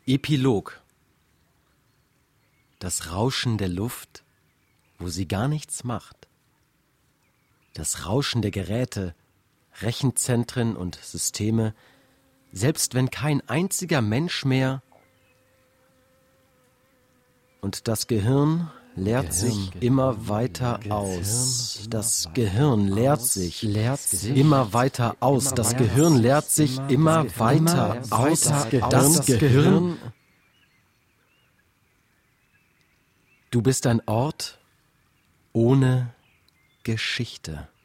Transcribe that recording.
Epilog. Das Rauschen der Luft, wo sie gar nichts macht. Das Rauschen der Geräte, Rechenzentren und Systeme, selbst wenn kein einziger Mensch mehr. Und das Gehirn leert sich immer weiter aus. Das Gehirn leert sich immer weiter aus. Das Gehirn leert sich immer weiter aus. Das Gehirn. Du bist ein Ort ohne Geschichte.